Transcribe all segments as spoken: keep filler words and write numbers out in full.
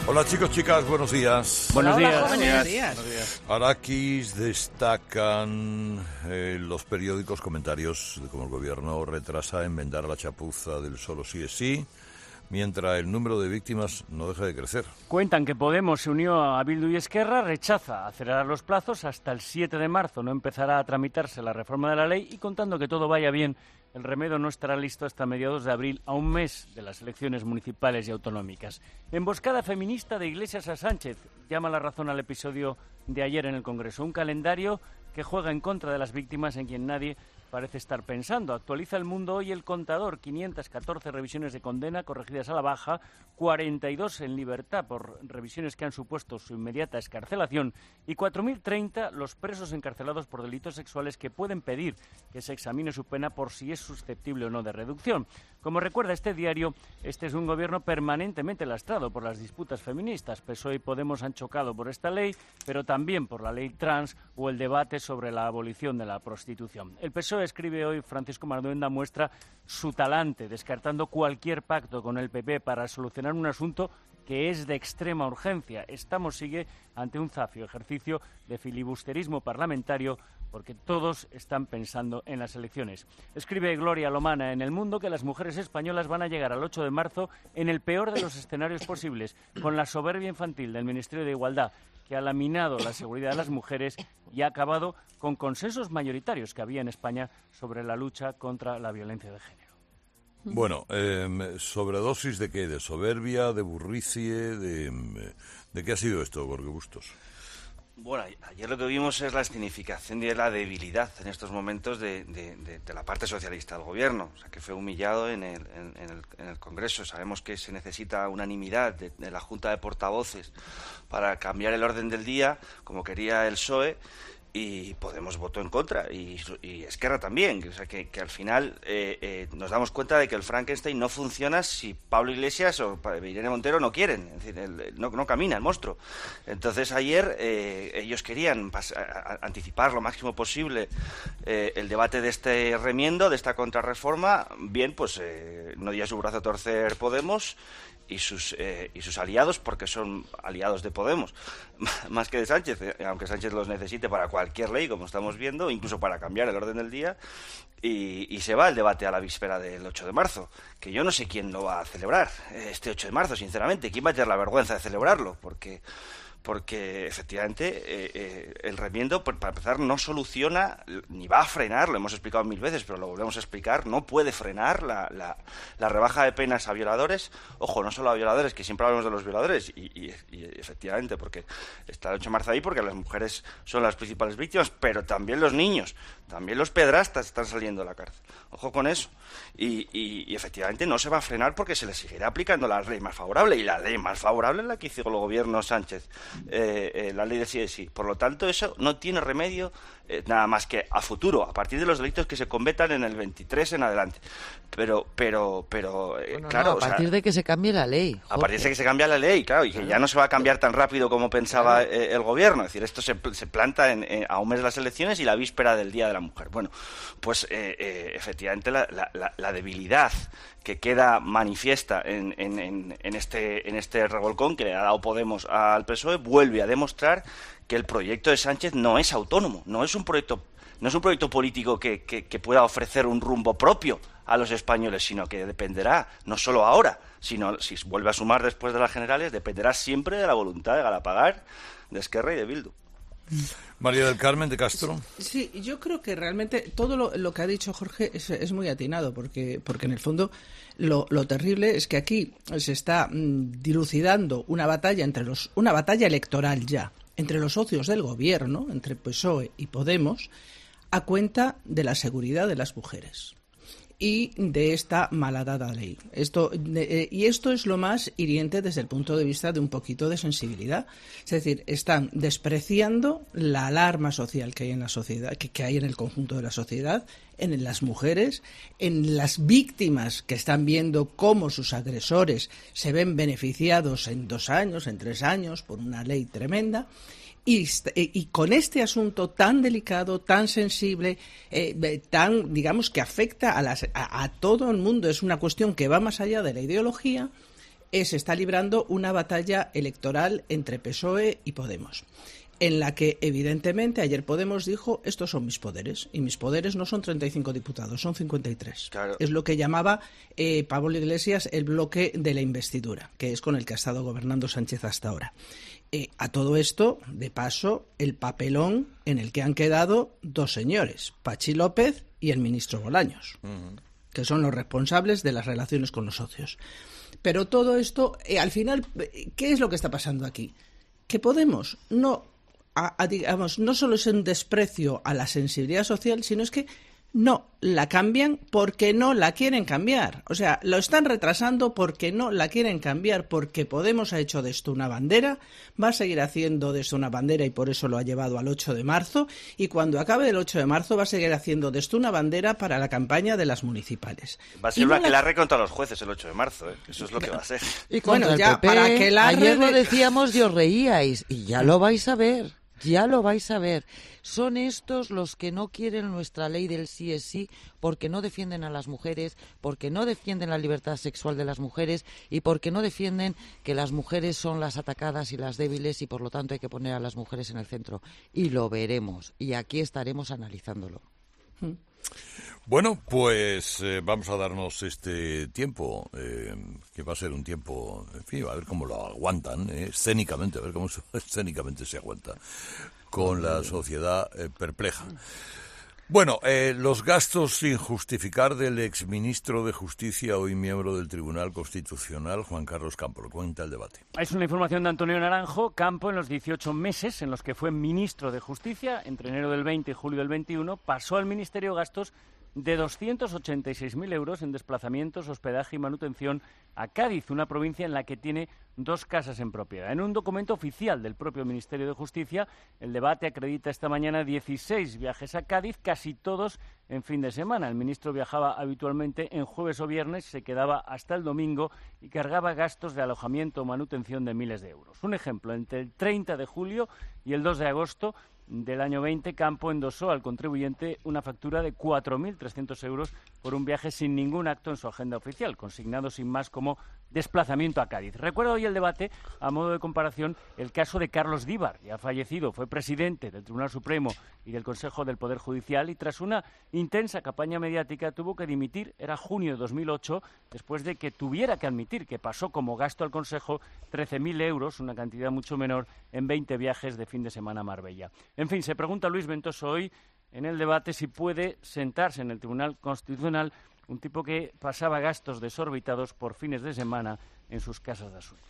Hola chicos, chicas, buenos días. Buenos Hola, días. jóvenes. Buenos días. Buenos días. Araquis destacan eh, los periódicos comentarios de cómo el gobierno retrasa enmendar la chapuza del solo sí es sí, mientras el número de víctimas no deja de crecer. Cuentan que Podemos se unió a Bildu y Esquerra, rechaza acelerar los plazos, hasta el siete de marzo no empezará a tramitarse la reforma de la ley y contando que todo vaya bien, el remedio no estará listo hasta mediados de abril, a un mes de las elecciones municipales y autonómicas. Emboscada feminista de Iglesias a Sánchez llama la razón al episodio de ayer en el Congreso. Un calendario que juega en contra de las víctimas en quien nadie parece estar pensando. Actualiza El Mundo hoy el contador, quinientas catorce revisiones de condena corregidas a la baja, cuarenta y dos en libertad por revisiones que han supuesto su inmediata excarcelación y cuatro mil treinta los presos encarcelados por delitos sexuales que pueden pedir que se examine su pena por si es susceptible o no de reducción. Como recuerda este diario, este es un gobierno permanentemente lastrado por las disputas feministas. P S O E y Podemos han chocado por esta ley, pero también por la ley trans o el debate sobre la abolición de la prostitución. El P S O E, escribe hoy Francisco Marduenda, muestra su talante, descartando cualquier pacto con el P P para solucionar un asunto que es de extrema urgencia. Estamos, sigue, ante un zafio ejercicio de filibusterismo parlamentario porque todos están pensando en las elecciones. Escribe Gloria Lomana en El Mundo que las mujeres españolas van a llegar al ocho de marzo en el peor de los escenarios posibles, con la soberbia infantil del Ministerio de Igualdad, que ha laminado la seguridad de las mujeres y ha acabado con consensos mayoritarios que había en España sobre la lucha contra la violencia de género. Bueno, eh, ¿sobredosis de qué? ¿De soberbia, de burricie? ¿De, de qué ha sido esto, Jorge Bustos? Bueno, ayer lo que vimos es la escenificación y la debilidad en estos momentos de, de, de, de la parte socialista del gobierno, o sea, que fue humillado en el, en, en el, en el Congreso. Sabemos que se necesita unanimidad de, de la Junta de Portavoces para cambiar el orden del día, como quería el P S O E, y Podemos votó en contra, y, y Esquerra también, o sea que, que al final eh, eh, nos damos cuenta de que el Frankenstein no funciona si Pablo Iglesias o Irene Montero no quieren, es decir, el, el, no, no camina el monstruo. Entonces ayer eh, ellos querían pas- a, a, anticipar lo máximo posible eh, el debate de este remiendo, de esta contrarreforma. Bien, pues eh, no dio su brazo a torcer Podemos y sus eh, y sus aliados, porque son aliados de Podemos, más que de Sánchez, eh, aunque Sánchez los necesite para cualquier ley, como estamos viendo, incluso para cambiar el orden del día, y, y se va el debate a la víspera del ocho de marzo, que yo no sé quién lo va a celebrar, este ocho de marzo, sinceramente, quién va a tener la vergüenza de celebrarlo, porque... porque efectivamente eh, eh, el remiendo, para empezar, no soluciona ni va a frenar, lo hemos explicado mil veces, pero lo volvemos a explicar, no puede frenar la, la, la rebaja de penas a violadores, ojo, no solo a violadores, que siempre hablamos de los violadores, y, y, y efectivamente, porque está el ocho de marzo ahí, porque las mujeres son las principales víctimas, pero también los niños, también los pedrastas están saliendo de la cárcel, ojo con eso, y, y, y efectivamente no se va a frenar porque se le seguirá aplicando la ley más favorable, y la ley más favorable es la que hizo el gobierno Sánchez. Eh, eh, la ley de sí es sí. Por lo tanto, eso no tiene remedio eh, nada más que a futuro, a partir de los delitos que se cometan en el veintitrés en adelante. Pero, pero, pero, eh, Bueno, claro... no, a partir o sea, de que se cambie la ley. Jorge. A partir de que se cambie la ley, claro, y que ya no se va a cambiar tan rápido como pensaba claro. eh, el gobierno. Es decir, esto se, se planta en, eh, a un mes de las elecciones y la víspera del Día de la Mujer. Bueno, pues eh, eh, efectivamente la, la, la debilidad que queda manifiesta en, en, en, en, este, en este revolcón que le ha dado Podemos al P S O E vuelve a demostrar que el proyecto de Sánchez no es autónomo, no es un proyecto, no es un proyecto político que, que, que pueda ofrecer un rumbo propio a los españoles, sino que dependerá, no solo ahora, sino si vuelve a sumar después de las generales, dependerá siempre de la voluntad de Galapagar, de Esquerra y de Bildu. María del Carmen de Castro. Sí, yo creo que realmente todo lo, lo que ha dicho Jorge es, es muy atinado, porque, porque en el fondo lo, lo terrible es que aquí se está mmm, dilucidando una batalla entre los, una batalla electoral ya entre los socios del gobierno, entre P S O E y Podemos, a cuenta de la seguridad de las mujeres y de esta malhadada ley. Esto, eh, y esto es lo más hiriente desde el punto de vista de un poquito de sensibilidad. Es decir, están despreciando la alarma social que hay en la sociedad, que, que hay en el conjunto de la sociedad, en las mujeres, en las víctimas que están viendo cómo sus agresores se ven beneficiados en dos años, en tres años, por una ley tremenda. Y, y con este asunto tan delicado, tan sensible, eh, tan, digamos, que afecta a, las, a, a todo el mundo, es una cuestión que va más allá de la ideología, eh, se está librando una batalla electoral entre P S O E y Podemos, en la que, evidentemente, ayer Podemos dijo, estos son mis poderes, y mis poderes no son treinta y cinco diputados, son cincuenta y tres. Claro. Es lo que llamaba eh, Pablo Iglesias el bloque de la investidura, que es con el que ha estado gobernando Sánchez hasta ahora. Eh, a todo esto, de paso, el papelón en el que han quedado dos señores, Pachi López y el ministro Bolaños, uh-huh. que son los responsables de las relaciones con los socios. Pero todo esto, eh, al final, ¿qué es lo que está pasando aquí? Que Podemos no... A, a, digamos, no solo es un desprecio a la sensibilidad social, sino es que no la cambian porque no la quieren cambiar. O sea, lo están retrasando porque no la quieren cambiar, porque Podemos ha hecho de esto una bandera, va a seguir haciendo de esto una bandera y por eso lo ha llevado al ocho de marzo, y cuando acabe el ocho de marzo va a seguir haciendo de esto una bandera para la campaña de las municipales. Va a ser no una la... que la re contra los jueces el ocho de marzo, ¿eh? Eso es lo que va a ser. Y bueno, ya, P P, para que la ayer re... lo decíamos y os reíais, y ya lo vais a ver. Ya lo vais a ver. Son estos los que no quieren nuestra ley del sí es sí porque no defienden a las mujeres, porque no defienden la libertad sexual de las mujeres y porque no defienden que las mujeres son las atacadas y las débiles y por lo tanto hay que poner a las mujeres en el centro. Y lo veremos. Y aquí estaremos analizándolo. Bueno, pues eh, vamos a darnos este tiempo, eh, que va a ser un tiempo, en fin, a ver cómo lo aguantan, eh, escénicamente, a ver cómo se, escénicamente se aguanta con la sociedad eh, perpleja. Bueno, eh, los gastos sin justificar del exministro de Justicia, hoy miembro del Tribunal Constitucional, Juan Carlos Campo. Cuenta el debate. Es una información de Antonio Naranjo. Campo, en los dieciocho meses en los que fue ministro de Justicia, entre enero del veinte y julio del veintiuno, pasó al Ministerio gastos de doscientos ochenta y seis mil euros en desplazamientos, hospedaje y manutención a Cádiz, una provincia en la que tiene dos casas en propiedad. En un documento oficial del propio Ministerio de Justicia, el debate acredita esta mañana dieciséis viajes a Cádiz, casi todos en fin de semana. El ministro viajaba habitualmente en jueves o viernes, se quedaba hasta el domingo y cargaba gastos de alojamiento o manutención de miles de euros. Un ejemplo, entre el treinta de julio y el dos de agosto del año veinte, Campo endosó al contribuyente una factura de cuatro mil trescientos euros por un viaje sin ningún acto en su agenda oficial, consignado sin más como desplazamiento a Cádiz. Recuerdo hoy el debate, a modo de comparación, el caso de Carlos Díbar, ya fallecido, fue presidente del Tribunal Supremo y del Consejo del Poder Judicial y tras una intensa campaña mediática tuvo que dimitir, era junio de dos mil ocho, después de que tuviera que admitir que pasó como gasto al Consejo trece mil euros, una cantidad mucho menor, en veinte viajes de fin de semana a Marbella. En fin, se pregunta Luis Ventoso hoy en el debate si puede sentarse en el Tribunal Constitucional un tipo que pasaba gastos desorbitados por fines de semana en sus casas de asuntos.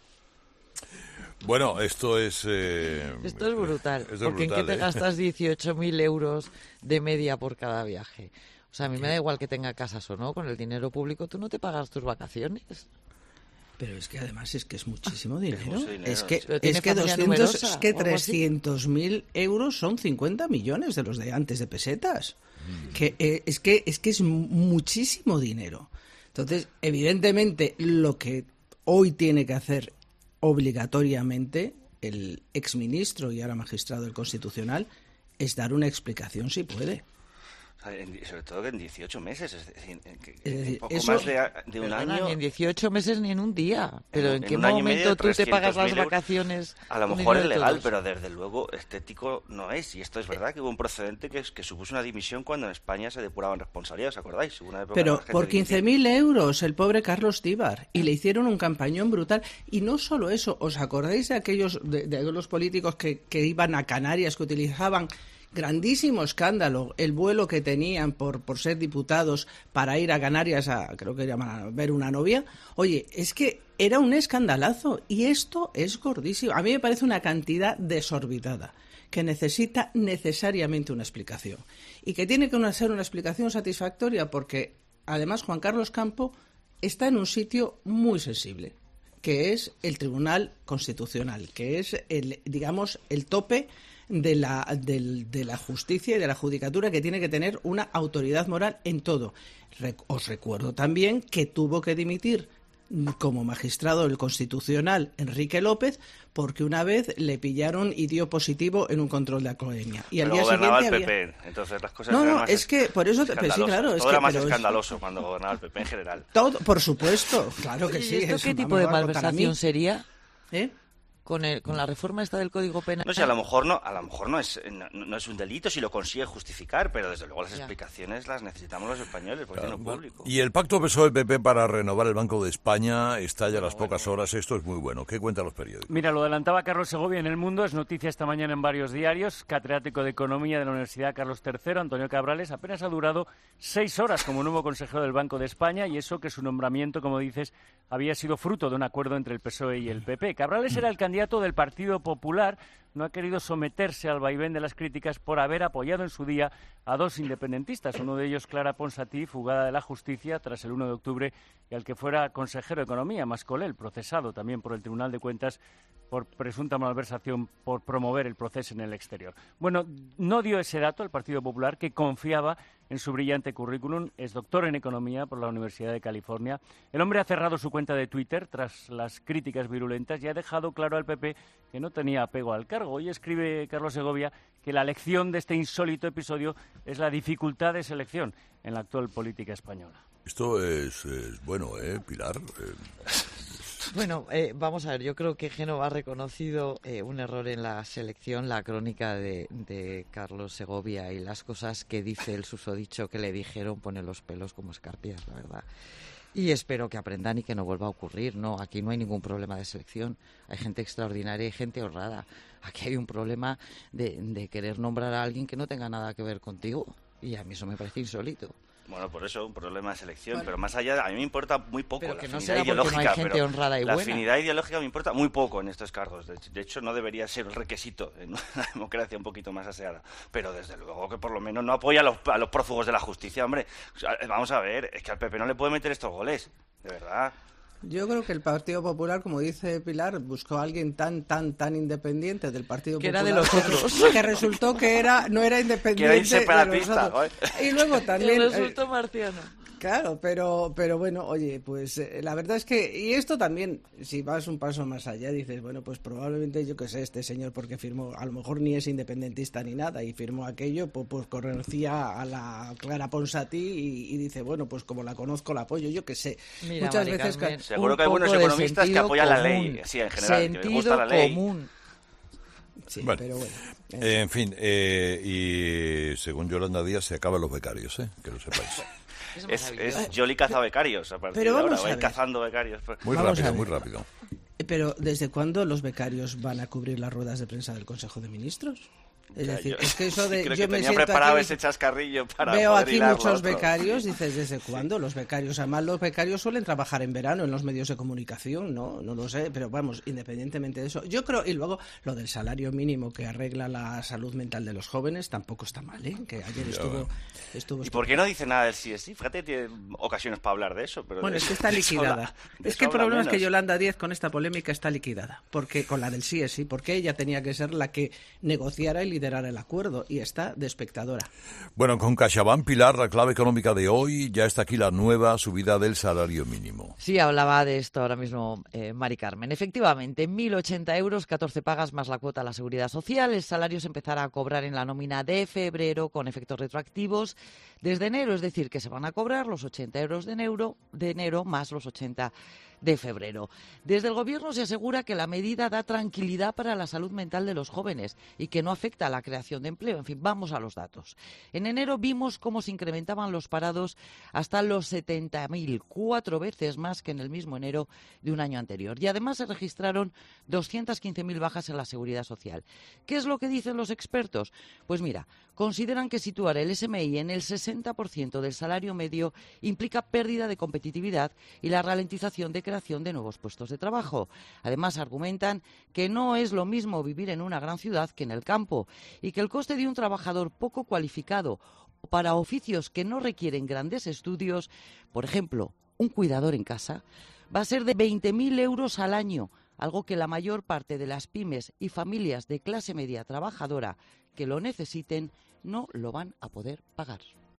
Bueno, esto es... Eh, esto es brutal, esto es porque brutal, ¿en qué te ¿eh? gastas dieciocho mil euros de media por cada viaje? O sea, a mí me da igual que tenga casas o no, con el dinero público tú no te pagas tus vacaciones. Pero es que además es que es muchísimo dinero. Es, mucho dinero, es que, sí. es que doscientos, es que trescientos mil euros son cincuenta millones de los de antes de pesetas. Mm. Que eh, es que es que es muchísimo dinero. Entonces, evidentemente, lo que hoy tiene que hacer obligatoriamente el exministro y ahora magistrado del Constitucional es dar una explicación si puede. Sobre todo que en dieciocho meses, es decir, en, que, es decir en poco eso, más de, de un perdona, año... Ni en dieciocho meses ni en un día. Pero ¿en, en qué momento tú te pagas las vacaciones? A lo mejor es legal, pero desde luego estético no es. Y esto es verdad que hubo un precedente que, que supuso una dimisión cuando en España se depuraban responsabilidades, ¿os acordáis? Una Pero por quince mil euros el pobre Carlos Díbar, y le hicieron un campañón brutal. Y no solo eso, ¿os acordáis de aquellos de, de los políticos que, que iban a Canarias, que utilizaban... Grandísimo escándalo el vuelo que tenían por, por ser diputados para ir a Canarias a, creo que llaman a ver una novia? Oye, es que era un escandalazo y esto es gordísimo. A mí me parece una cantidad desorbitada que necesita necesariamente una explicación y que tiene que ser una explicación satisfactoria porque además Juan Carlos Campo está en un sitio muy sensible, que es el Tribunal Constitucional, que es el, digamos, el tope de la, de, de la justicia y de la judicatura, que tiene que tener una autoridad moral en todo. Re, os recuerdo también que tuvo que dimitir como magistrado del Constitucional Enrique López, porque una vez le pillaron y dio positivo en un control de alcoholemia. Y pero al día gobernaba siguiente el P P, había... entonces las cosas No, eran no, más es que por eso... Te... Pero sí, claro, todo es era que, más pero escandaloso es... cuando gobernaba el P P en general. Todo, por supuesto, claro que ¿Y sí. esto es, qué tipo vamos, de va a contar a mí. malversación sería? ¿Eh? Con, el, con la reforma esta del Código Penal. No sé, a lo mejor no, a lo mejor no es no, no es un delito si lo consigue justificar, pero desde luego las Ya. explicaciones las necesitamos los españoles, porque Claro, no público. y el pacto P S O E-P P para renovar el Banco de España estalla a las pocas horas. Esto es muy bueno. ¿Qué cuentan los periódicos? Mira, lo adelantaba Carlos Segovia en El Mundo, es noticia esta mañana en varios diarios. Catedrático de Economía de la Universidad Carlos tercero, Antonio Cabrales, apenas ha durado seis horas como nuevo consejero del Banco de España, y eso que su nombramiento, como dices, había sido fruto de un acuerdo entre el P S O E y el P P. Cabrales era el candidato del Partido Popular, no ha querido someterse al vaivén de las críticas por haber apoyado en su día a dos independentistas, uno de ellos Clara Ponsatí, fugada de la justicia tras el uno de octubre, y al que fuera consejero de Economía, Mascolell, procesado también por el Tribunal de Cuentas por presunta malversación por promover el proceso en el exterior. Bueno, no dio ese dato el Partido Popular, que confiaba en su brillante currículum. Es doctor en Economía por la Universidad de California. El hombre ha cerrado su cuenta de Twitter tras las críticas virulentas y ha dejado claro al P P que no tenía apego al cargo. Hoy escribe Carlos Segovia que la lección de este insólito episodio es la dificultad de selección en la actual política española. Esto es, es bueno, ¿eh, Pilar? Eh... Bueno, eh, vamos a ver, yo creo que Génova ha reconocido eh, un error en la selección, la crónica de, de Carlos Segovia y las cosas que dice el susodicho que le dijeron pone los pelos como escarpias, la verdad. Y espero que aprendan y que no vuelva a ocurrir, ¿no? Aquí no hay ningún problema de selección, hay gente extraordinaria y gente honrada. Aquí hay un problema de, de querer nombrar a alguien que no tenga nada que ver contigo, y a mí eso me parece insólito. Bueno, por eso un problema de selección, Bueno, pero más allá, a mí me importa muy poco pero la que no afinidad será porque no hay ideológica, gente pero honrada y la buena. afinidad ideológica me importa muy poco en estos cargos. De hecho, de hecho, no debería ser el requisito en una democracia un poquito más aseada. Pero desde luego que por lo menos no apoya a los, a los prófugos de la justicia, hombre. O sea, vamos a ver, es que al P P no le puede meter estos goles, de verdad. Yo creo que el Partido Popular, como dice Pilar, buscó a alguien tan, tan, tan independiente del Partido Que Popular. era de los otros. Que resultó que era, no era independiente. Que era inseparatista, de los otros. Y luego también... El resultado marciano. Claro, pero, pero bueno, oye, pues eh, la verdad es que, y esto también, si vas un paso más allá, dices, bueno, pues probablemente, yo qué sé, este señor porque firmó, a lo mejor ni es independentista ni nada, y firmó aquello, pues, pues conocía a la Clara Ponsatí y, y dice, bueno, pues como la conozco, la apoyo, yo qué sé. Mira, Muchas Mari veces... Carmen, Seguro un que hay buenos poco de economistas que sentido apoyan la común. ley, sí, en general, que les Sentido gusta la ley. común. Sí, Bueno, pero bueno. eh, en fin, eh, y según Yolanda Díaz se acaban los becarios, ¿eh? Que lo sepáis. Es Es, maravilloso. es Yoli caza becarios a partir Pero de ahora, vamos va a a ir ver. cazando becarios. Muy Vamos a rápido, ver. muy rápido. Pero ¿desde cuándo los becarios van a cubrir las ruedas de prensa del Consejo de Ministros? Es O sea, decir, yo- es que eso de creo yo que me tenía siento preparado aquí, ese chascarrillo para veo poder aquí hilarlo muchos otro. becarios, dices, ¿desde cuándo? Los becarios, además los becarios suelen trabajar en verano en los medios de comunicación, ¿no? No lo sé, pero vamos, independientemente de eso. Yo creo, y luego lo del salario mínimo que arregla la salud mental de los jóvenes tampoco está mal, ¿eh? Que ayer Ya, estuvo... bueno. estuvo ¿Y por qué no dice nada del C S I? Fíjate, tiene ocasiones para hablar de eso. Pero Bueno, de- es que está de eso liquidada. habla- de Es eso que el habla problema es que menos. Yolanda Díaz con esta polémica está liquidada, porque con la del sí es sí, porque ella tenía que ser la que negociara y liderara el acuerdo, y está de espectadora. Bueno, con CaixaBank, Pilar, la clave económica de hoy, ya está aquí la nueva subida del salario mínimo. Sí, hablaba de esto ahora mismo eh, Mari Carmen. Efectivamente, mil ochenta euros, catorce pagas más la cuota a la Seguridad Social. El salario se empezará a cobrar en la nómina de febrero con efectos retroactivos desde enero, es decir, que se van a cobrar los ochenta euros de enero, de enero más los ochenta de febrero. Desde el Gobierno se asegura que la medida da tranquilidad para la salud mental de los jóvenes y que no afecta a la creación de empleo. En fin, vamos a los datos. En enero vimos cómo se incrementaban los parados hasta los setenta mil, cuatro veces más que en el mismo enero de un año anterior. Y además se registraron doscientas quince mil bajas en la Seguridad Social. ¿Qué es lo que dicen los expertos? Pues mira, consideran que situar el S M I en el sesenta por ciento del salario medio implica pérdida de competitividad y la ralentización de creación de nuevos puestos de trabajo. Además, argumentan que no es lo mismo vivir en una gran ciudad que en el campo y que el coste de un trabajador poco cualificado para oficios que no requieren grandes estudios, por ejemplo, un cuidador en casa, va a ser de veinte mil euros al año, algo que la mayor parte de las pymes y familias de clase media trabajadora que lo necesiten no lo van a poder pagar.